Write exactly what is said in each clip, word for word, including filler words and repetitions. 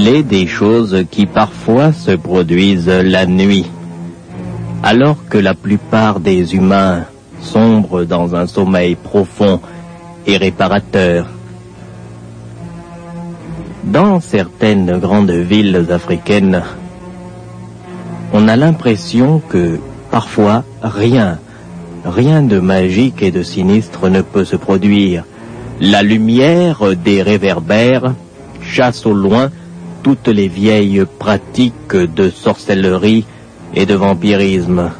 Il est des choses qui parfois se produisent la nuit, alors que la plupart des humains sombrent dans un sommeil profond et réparateur. Dans certaines grandes villes africaines, on a l'impression que parfois rien, rien de magique et de sinistre ne peut se produire. La lumière des réverbères chasse au loin toutes les vieilles pratiques de sorcellerie et de vampirisme.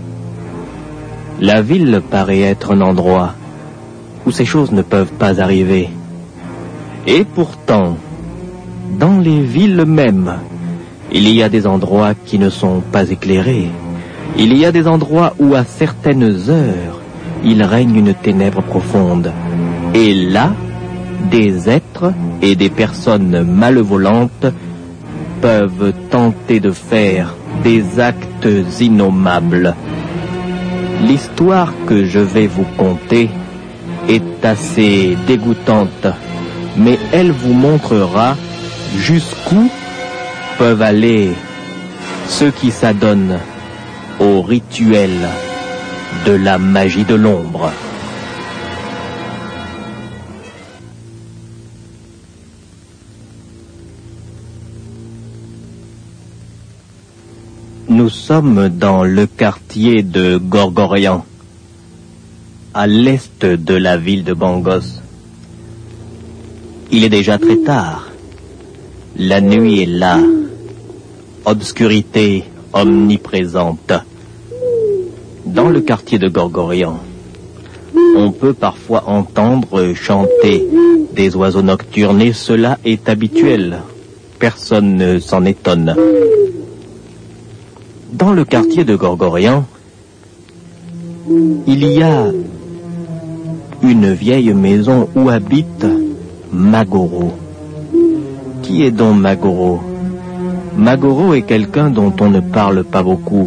La ville paraît être un endroit où ces choses ne peuvent pas arriver. Et pourtant, dans les villes mêmes, il y a des endroits qui ne sont pas éclairés. Il y a des endroits où à certaines heures, il règne une ténèbre profonde. Et là, des êtres et des personnes malevolantes peuvent tenter de faire des actes innommables. L'histoire que je vais vous conter est assez dégoûtante, mais elle vous montrera jusqu'où peuvent aller ceux qui s'adonnent au rituel de la magie de l'ombre. Nous sommes dans le quartier de Gorgorian, à l'est de la ville de Bangos. Il est déjà très tard. La nuit est là, obscurité omniprésente. Dans le quartier de Gorgorian, on peut parfois entendre chanter des oiseaux nocturnes et cela est habituel. Personne ne s'en étonne. Dans le quartier de Gorgorian, il y a une vieille maison où habite Magoro. Qui est donc Magoro? Magoro est quelqu'un dont on ne parle pas beaucoup.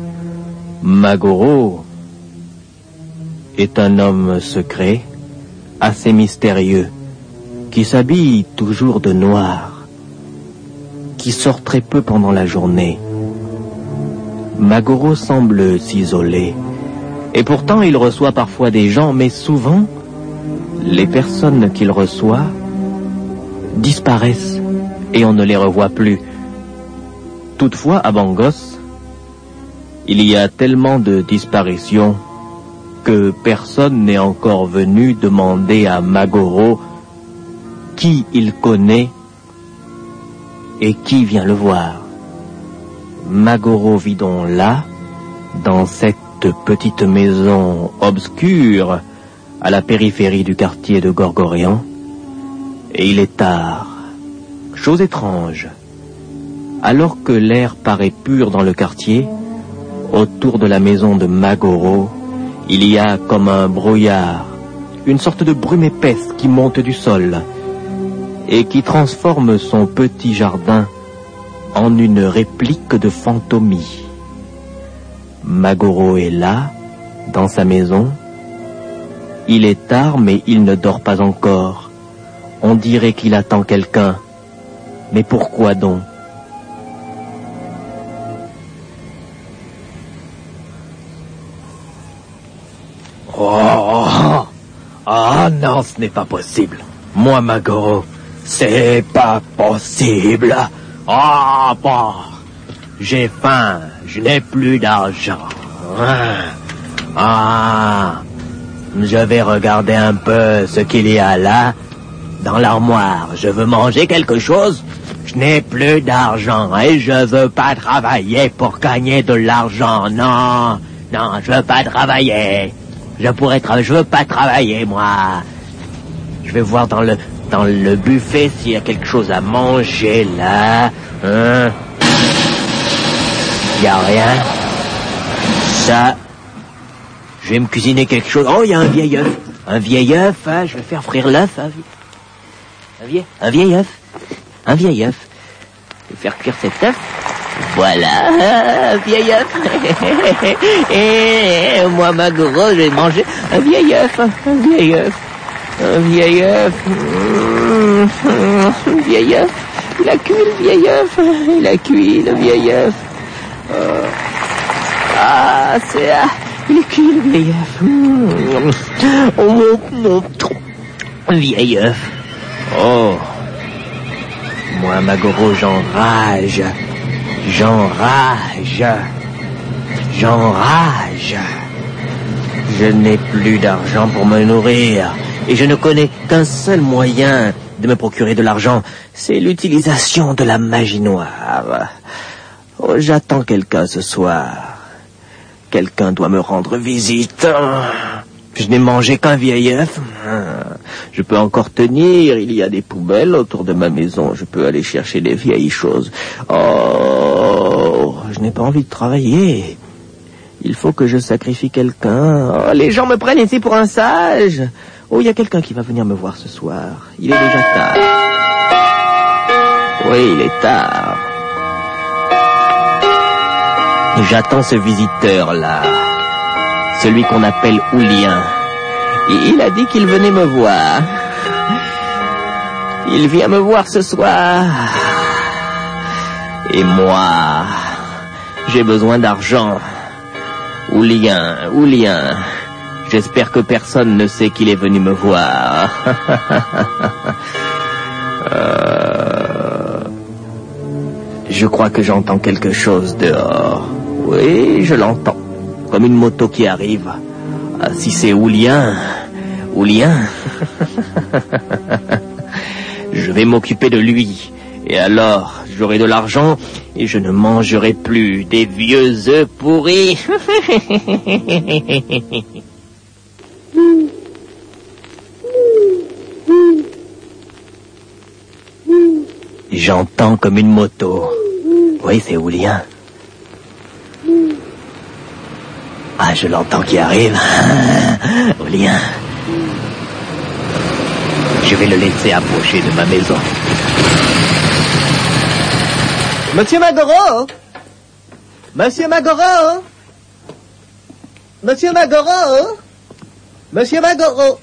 Magoro est un homme secret, assez mystérieux, qui s'habille toujours de noir, qui sort très peu pendant la journée. Magoro semble s'isoler, et pourtant il reçoit parfois des gens, mais souvent, les personnes qu'il reçoit disparaissent et on ne les revoit plus. Toutefois, à Bangos, il y a tellement de disparitions que personne n'est encore venu demander à Magoro qui il connaît et qui vient le voir. Magoro vit donc là, dans cette petite maison obscure à la périphérie du quartier de Gorgorian, et il est tard. Chose étrange, alors que l'air paraît pur dans le quartier, autour de la maison de Magoro, il y a comme un brouillard, une sorte de brume épaisse qui monte du sol et qui transforme son petit jardin en une réplique de fantomie. Magoro est là, dans sa maison. Il est tard, mais il ne dort pas encore. On dirait qu'il attend quelqu'un. Mais pourquoi donc? Oh, ah non, ce n'est pas possible. Moi, Magoro, c'est pas possible. Ah, oh, bon, j'ai faim, je n'ai plus d'argent. Ah, je vais regarder un peu ce qu'il y a là, dans l'armoire. Je veux manger quelque chose. Je n'ai plus d'argent et je veux pas travailler pour gagner de l'argent. Non, non, je veux pas travailler. Je pourrais travailler, je veux pas travailler, moi. Je vais voir dans le dans le buffet s'il y a quelque chose à manger là. Hein? Il y a rien. Ça. Je vais me cuisiner quelque chose. Oh, il y a un vieil œuf. Un vieil œuf, hein? Je vais faire frire l'œuf. Hein? Un vieil, un vieil œuf. Un vieil œuf. Je vais faire cuire cet œuf. Voilà, un vieil œuf. Et moi, Magoro, je vais manger un vieil œuf. Un vieil œuf. Un vieil œuf. Un vieil œuf. Il a cuit le vieil œuf. Il a cuit le vieil œuf. Euh... Ah, c'est... Ah, il a cuit le vieil œuf. Mmh. Oh, mon, mon vieil œuf. Oh. Moi, Magoro, j'enrage. J'enrage. J'enrage. Je n'ai plus d'argent pour me nourrir. Et je ne connais qu'un seul moyen de me procurer de l'argent. C'est l'utilisation de la magie noire. Oh, j'attends quelqu'un ce soir. Quelqu'un doit me rendre visite. Je n'ai mangé qu'un vieil œuf. Je peux encore tenir. Il y a des poubelles autour de ma maison. Je peux aller chercher des vieilles choses. Oh, je n'ai pas envie de travailler. Il faut que je sacrifie quelqu'un. Oh, les gens me prennent ici pour un sage. Oh, il y a quelqu'un qui va venir me voir ce soir. Il est déjà tard. Oui, il est tard. J'attends ce visiteur-là. Celui qu'on appelle Oulien. Il a dit qu'il venait me voir. Il vient me voir ce soir. Et moi, j'ai besoin d'argent. Oulien, Oulien, j'espère que personne ne sait qu'il est venu me voir. euh... Je crois que j'entends quelque chose dehors. Oui, je l'entends. Comme une moto qui arrive. Ah, si c'est Oulien, Oulien, je vais m'occuper de lui. Et alors, j'aurai de l'argent et je ne mangerai plus des vieux œufs pourris. J'entends comme une moto. Oui, c'est Oulien. Ah, je l'entends qui arrive. Oulien. Je vais le laisser approcher de ma maison. Monsieur Magoro! Monsieur Magoro! Monsieur Magoro! Monsieur Magoro!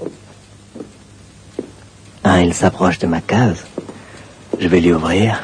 Ah, il s'approche de ma case. Je vais lui ouvrir.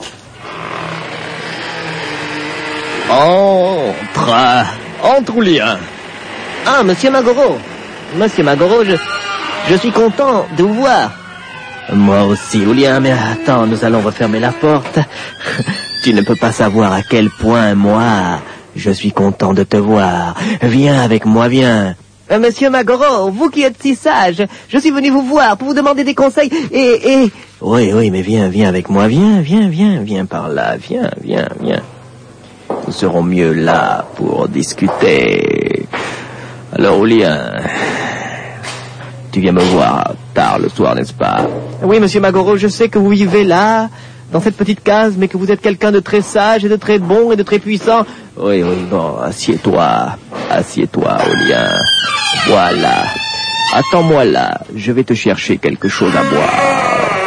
Entre! Entre, Oulien! Ah, monsieur Magoro! Monsieur Magoro, je, je suis content de vous voir. Moi aussi, Oulien, mais attends, nous allons refermer la porte. Tu ne peux pas savoir à quel point, moi, je suis content de te voir. Viens avec moi, viens. Euh, monsieur Magoro, vous qui êtes si sage, je suis venu vous voir pour vous demander des conseils et... et... Oui, oui, mais viens, viens avec moi, viens, viens, viens, viens par là, viens, viens, viens. Nous serons mieux là pour discuter. Alors, Oulien, tu viens me voir tard le soir, n'est-ce pas? Oui, monsieur Magoro, je sais que vous vivez là, dans cette petite case, mais que vous êtes quelqu'un de très sage et de très bon et de très puissant. Oui, oui, bon, assieds-toi, assieds-toi, Oulien. Voilà. Attends-moi là, je vais te chercher quelque chose à boire.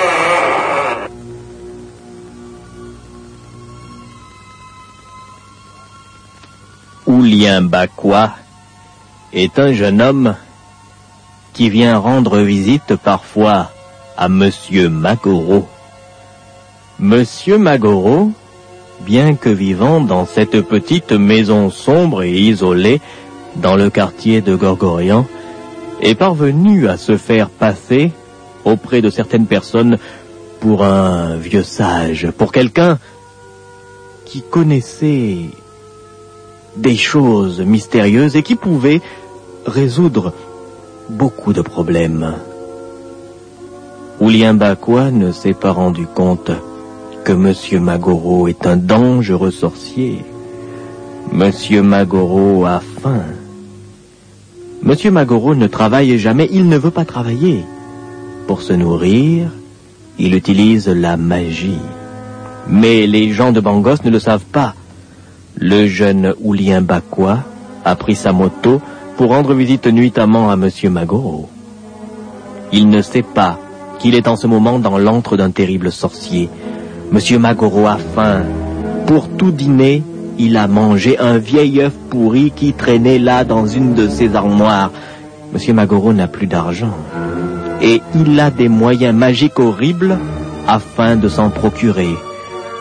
Oulien Bakwa est un jeune homme qui vient rendre visite parfois à Monsieur Magoro. Monsieur Magoro, bien que vivant dans cette petite maison sombre et isolée dans le quartier de Gorgorian, est parvenu à se faire passer auprès de certaines personnes pour un vieux sage, pour quelqu'un qui connaissait des choses mystérieuses et qui pouvait résoudre beaucoup de problèmes. Oulien Bakwa ne s'est pas rendu compte que Monsieur Magoro est un dangereux sorcier. Monsieur Magoro a faim. Monsieur Magoro ne travaille jamais, il ne veut pas travailler. Pour se nourrir, il utilise la magie. Mais les gens de Bangos ne le savent pas. Le jeune Oulien Bakwa a pris sa moto pour rendre visite nuitamment à Monsieur Magoro. Il ne sait pas qu'il est en ce moment dans l'antre d'un terrible sorcier. Monsieur Magoro a faim. Pour tout dîner, il a mangé un vieil œuf pourri qui traînait là dans une de ses armoires. Monsieur Magoro n'a plus d'argent. Et il a des moyens magiques horribles afin de s'en procurer.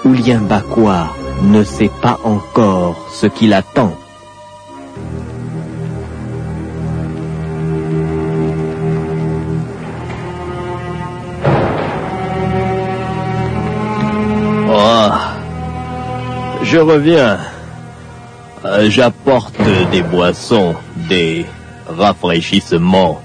Oulien Bacquois ne sait pas encore ce qui l'attend. Oh, je reviens. Euh, j'apporte des boissons, des rafraîchissements.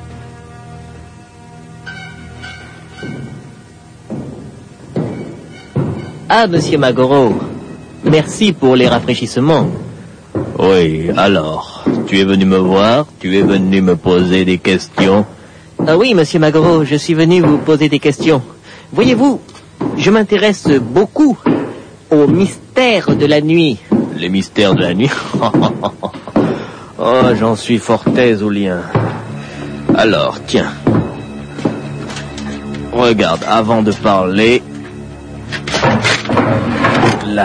Ah, monsieur Magoro, merci pour les rafraîchissements. Oui, alors, tu es venu me voir, tu es venu me poser des questions. Ah oui, monsieur Magoro, je suis venu vous poser des questions. Voyez-vous, je m'intéresse beaucoup aux mystères de la nuit. Les mystères de la nuit? Oh, j'en suis fort aise, Oulien. Alors, tiens. Regarde, avant de parler... Là.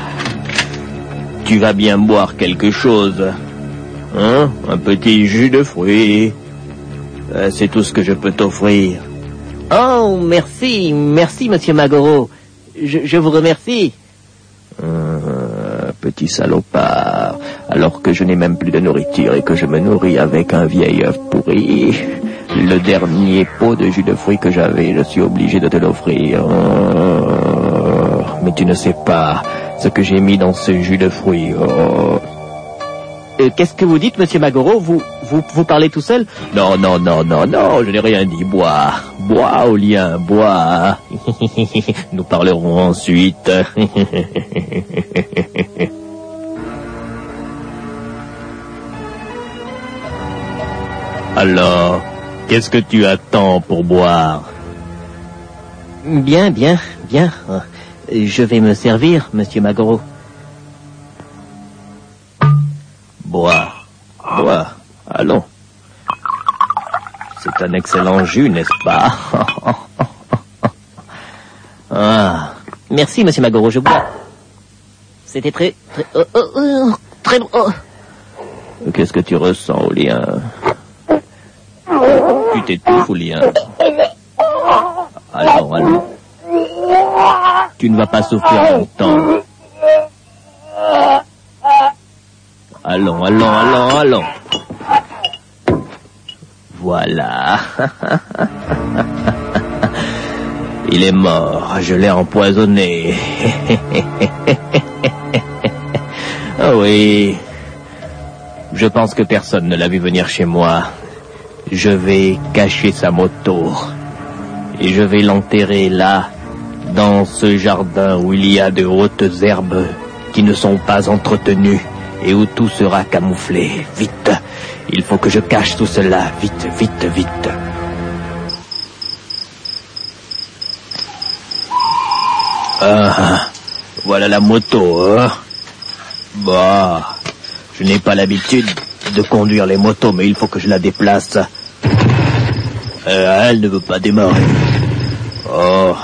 Tu vas bien boire quelque chose. Hein? Un petit jus de fruits. Euh, c'est tout ce que je peux t'offrir. Oh, merci, merci, monsieur Magoro. Je, je vous remercie. Euh, petit salopard. Alors que je n'ai même plus de nourriture et que je me nourris avec un vieil œuf pourri. Le dernier pot de jus de fruits que j'avais, je suis obligé de te l'offrir. Oh, mais tu ne sais pas ce que j'ai mis dans ce jus de fruits. Oh. Euh, qu'est-ce que vous dites, monsieur Magoro? Vous, vous, vous parlez tout seul? Non, non, non, non, non, je n'ai rien dit. Bois, bois, Oulien, bois. Nous parlerons ensuite. Alors, qu'est-ce que tu attends pour boire? Bien, bien, bien. Je vais me servir, monsieur Magoro. Bois, bois, allons. C'est un excellent jus, n'est-ce pas? Ah, merci, monsieur Magoro, je bois. C'était très, très, oh, oh, oh, très bon. Oh. Qu'est-ce que tu ressens, Oulien? Tu t'étouffes, Oulien? Allons, allons. Tu ne vas pas souffrir longtemps. Allons, allons, allons, allons. Voilà. Il est mort, je l'ai empoisonné. Ah oui. Je pense que personne ne l'a vu venir chez moi. Je vais cacher sa moto. Et je vais l'enterrer là, dans ce jardin où il y a de hautes herbes qui ne sont pas entretenues et où tout sera camouflé. Vite, il faut que je cache tout cela. Vite, vite, vite. Ah, voilà la moto, hein. Bah, je n'ai pas l'habitude de conduire les motos, mais il faut que je la déplace. Euh, elle ne veut pas démarrer. Oh.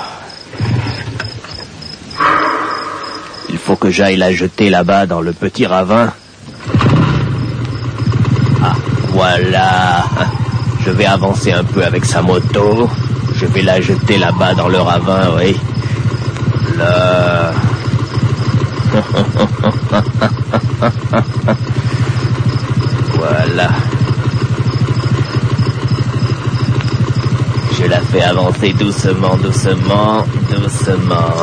Il faut que j'aille la jeter là-bas dans le petit ravin. Ah, voilà. Je vais avancer un peu avec sa moto. Je vais la jeter là-bas dans le ravin, oui. Là. Voilà. Je la fais avancer doucement, doucement, doucement.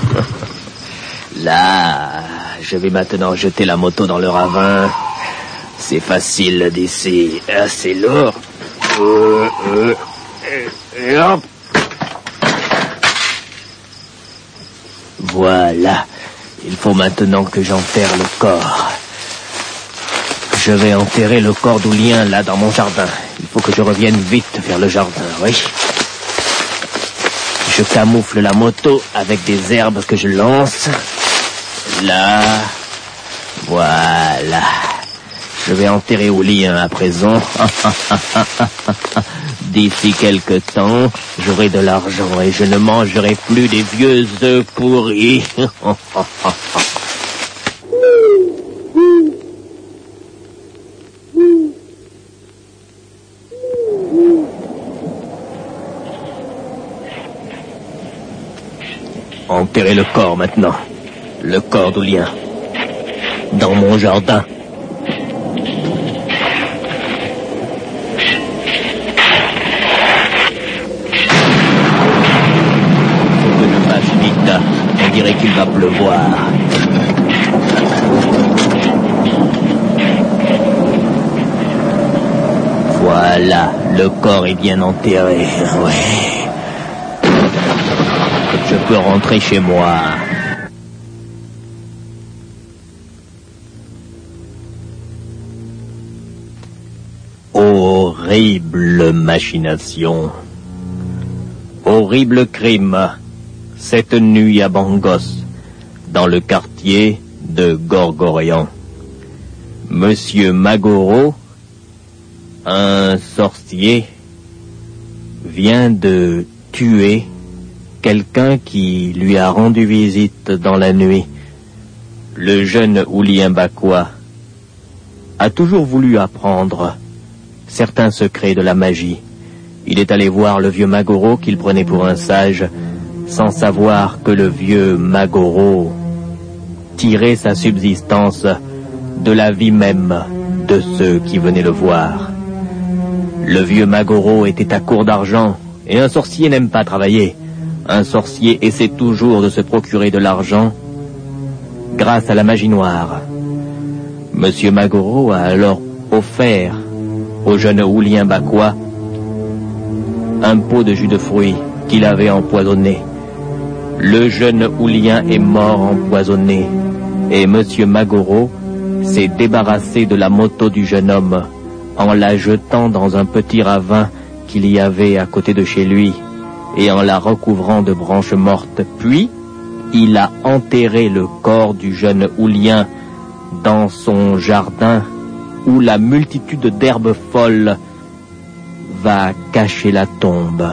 Là, je vais maintenant jeter la moto dans le ravin. C'est facile d'ici. C'est lourd. Euh, euh, et hop. Voilà. Il faut maintenant que j'enterre le corps. Je vais enterrer le corps d'Oulien là dans mon jardin. Il faut que je revienne vite vers le jardin, oui. Je camoufle la moto avec des herbes que je lance. Là. Voilà. Je vais enterrer Oulien à présent. D'ici quelque temps, j'aurai de l'argent et je ne mangerai plus des vieux œufs pourris. Enterrez le corps maintenant. Le corps d'Oulien. Dans mon jardin. Faut que je fasse vite. On dirait qu'il va pleuvoir. Voilà, le corps est bien enterré. Ouais. Je peux rentrer chez moi. Horrible machination. Horrible crime. Cette nuit à Bangos, dans le quartier de Gorgorian. Monsieur Magoro, un sorcier, vient de tuer quelqu'un qui lui a rendu visite dans la nuit. Le jeune Oulien Bakwa a toujours voulu apprendre certains secrets de la magie. Il est allé voir le vieux Magoro qu'il prenait pour un sage, sans savoir que le vieux Magoro tirait sa subsistance de la vie même de ceux qui venaient le voir. Le vieux Magoro était à court d'argent, et un sorcier n'aime pas travailler. Un sorcier essaie toujours de se procurer de l'argent grâce à la magie noire. Monsieur Magoro a alors offert au jeune Oulien Bakwa un pot de jus de fruits qu'il avait empoisonné. Le jeune Oulien est mort empoisonné, et Monsieur Magoro s'est débarrassé de la moto du jeune homme en la jetant dans un petit ravin qu'il y avait à côté de chez lui et en la recouvrant de branches mortes. Puis, il a enterré le corps du jeune Oulien dans son jardin où la multitude d'herbes folles va cacher la tombe.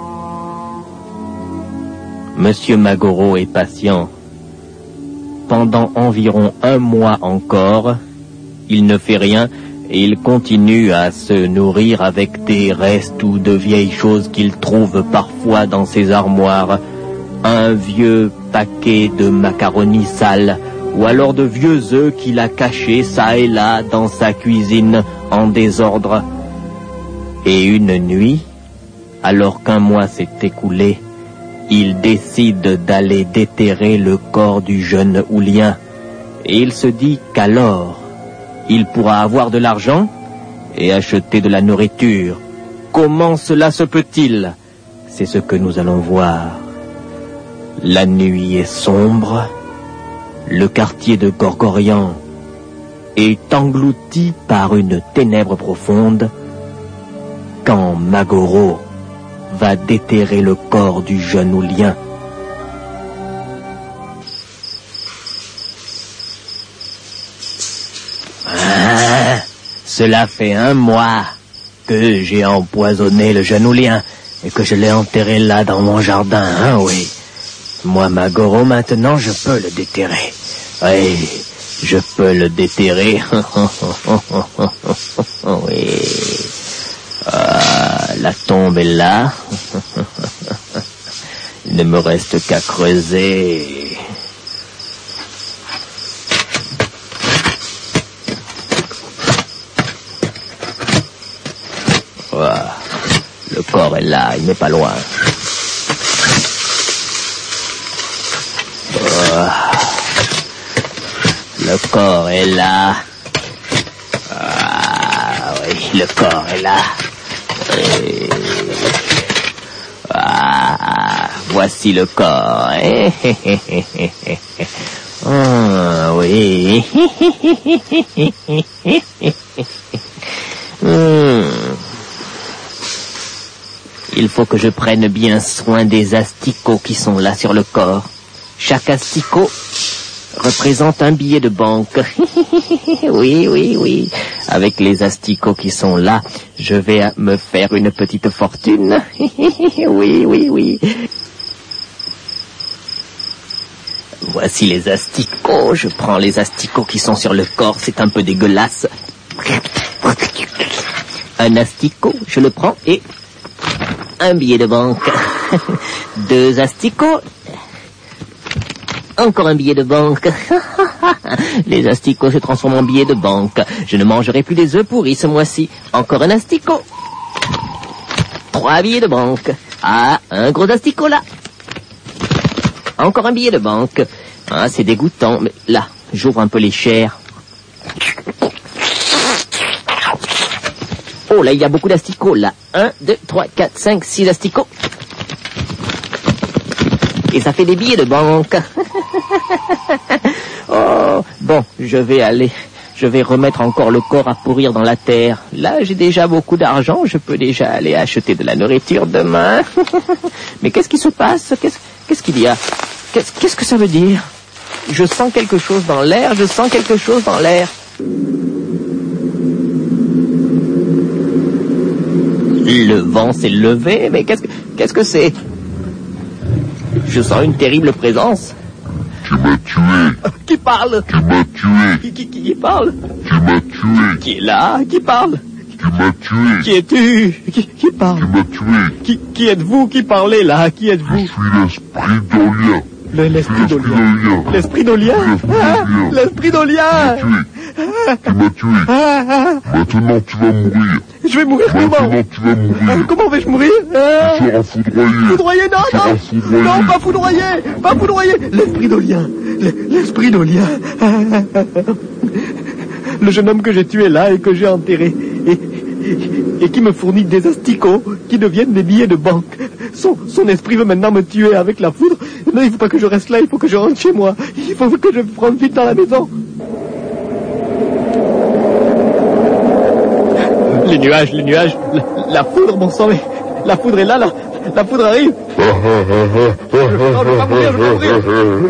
Monsieur Magoro est patient. Pendant environ un mois encore, il ne fait rien et il continue à se nourrir avec des restes ou de vieilles choses qu'il trouve parfois dans ses armoires. Un vieux paquet de macaronis sales, ou alors de vieux œufs qu'il a cachés çà et là dans sa cuisine en désordre. Et une nuit, alors qu'un mois s'est écoulé, il décide d'aller déterrer le corps du jeune Oulien. Et il se dit qu'alors, il pourra avoir de l'argent et acheter de la nourriture. Comment cela se peut-il? C'est ce que nous allons voir. La nuit est sombre. Le quartier de Gorgorian est englouti par une ténèbre profonde quand Magoro va déterrer le corps du jeune Oulien. Ah, cela fait un mois que j'ai empoisonné le jeune Oulien et que je l'ai enterré là dans mon jardin, hein, oui. Moi, Magoro, maintenant, je peux le déterrer. Oui, je peux le déterrer. Oui. Ah, la tombe est là. Il ne me reste qu'à creuser. Voilà. Le corps est là, il n'est pas loin. Le corps est là. Ah oui, le corps est là. Et... Ah, voici le corps. Ah oui. Hmm. Il faut que je prenne bien soin des asticots qui sont là sur le corps. Chaque asticot représente un billet de banque. Oui, oui, oui. Avec les asticots qui sont là, je vais me faire une petite fortune. Oui, oui, oui. Voici les asticots. Je prends les asticots qui sont sur le corps. C'est un peu dégueulasse. Un asticot, je le prends et... un billet de banque. Deux asticots. encore un billet de banque. Les asticots se transforment en billets de banque. Je ne mangerai plus des œufs pourris ce mois-ci. Encore un asticot. Trois billets de banque. Ah, un gros asticot là. Encore un billet de banque. Ah, c'est dégoûtant. Mais là, j'ouvre un peu les chairs. Oh, là, il y a beaucoup d'asticots, là. Un, deux, trois, quatre, cinq, six asticots. Et ça fait des billets de banque. Oh, bon, je vais aller. Je vais remettre encore le corps à pourrir dans la terre. Là, j'ai déjà beaucoup d'argent. Je peux déjà aller acheter de la nourriture demain. Mais qu'est-ce qui se passe? Qu'est-ce, qu'est-ce qu'il y a? Qu'est-ce, qu'est-ce que ça veut dire? Je sens quelque chose dans l'air. Je sens quelque chose dans l'air. Le vent s'est levé, mais qu'est-ce que, qu'est-ce que c'est? Je sens une terrible présence. Tu m'as tué. Qui parle? Tu m'as tué. Qui, qui, qui parle? Tu m'as tué. Qui est là? Qui parle? Tu m'as tué. Qui es-tu? Qui, qui parle? Tu m'as tué. Qui, qui êtes-vous? Qui parlez là? Qui Je êtes-vous? suis l'esprit d'Olien. Le- L'esprit d'Olien. L'esprit d'Olien? Ah, l'esprit d'Olien! Tu m'as tué. Ah, ah, Maintenant tu vas mourir. je vais mourir comment? Maintenant tu vas Ah, mourir. comment vais-je mourir? Ah, Tu seras foudroyé. foudroyé, non, Tu non! seras foudroyé. Non, pas foudroyé! Pas foudroyé! L'esprit d'Olien! Le- L'esprit d'Olien! Le jeune homme que j'ai tué là et que j'ai enterré. Et, et qui me fournit des asticots qui deviennent des billets de banque. Son, son esprit veut maintenant me tuer avec la foudre. Non, il faut pas que je reste là, il faut que je rentre chez moi. Il faut que je rentre vite dans la maison. Les nuages, les nuages, la, la foudre, mon sang, mais la foudre est là, la, la foudre arrive. Ah, ah, ah, ah, ah, Je veux pas mourir, je veux pas mourir.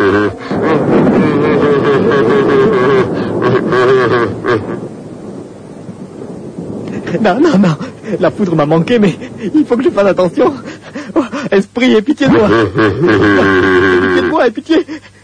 Non, non, non, la foudre m'a manqué, mais il faut que je fasse attention. Oh, esprit, aie pitié de moi. Aie pitié de moi, aie pitié.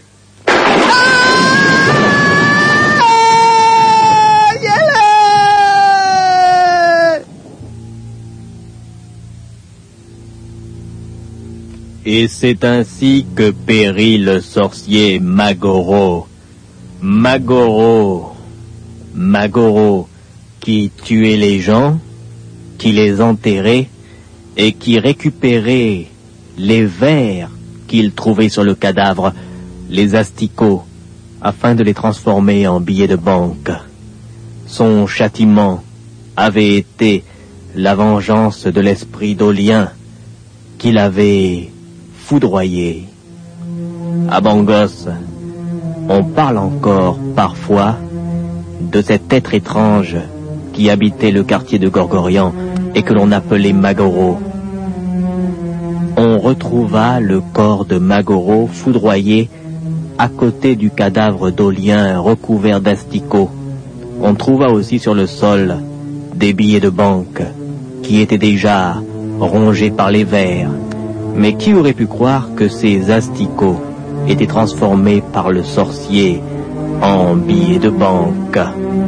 Et c'est ainsi que périt le sorcier Magoro. Magoro, Magoro, qui tuait les gens, qui les enterrait et qui récupérait les vers qu'il trouvait sur le cadavre, les asticots, afin de les transformer en billets de banque. Son châtiment avait été la vengeance de l'esprit d'Olien qu'il avait foudroyé. À Bangos, on parle encore parfois de cet être étrange qui habitait le quartier de Gorgorian et que l'on appelait Magoro. On retrouva le corps de Magoro foudroyé à côté du cadavre d'Olien recouvert d'asticots. On trouva aussi sur le sol des billets de banque qui étaient déjà rongés par les vers. Mais qui aurait pu croire que ces asticots étaient transformés par le sorcier en billets de banque?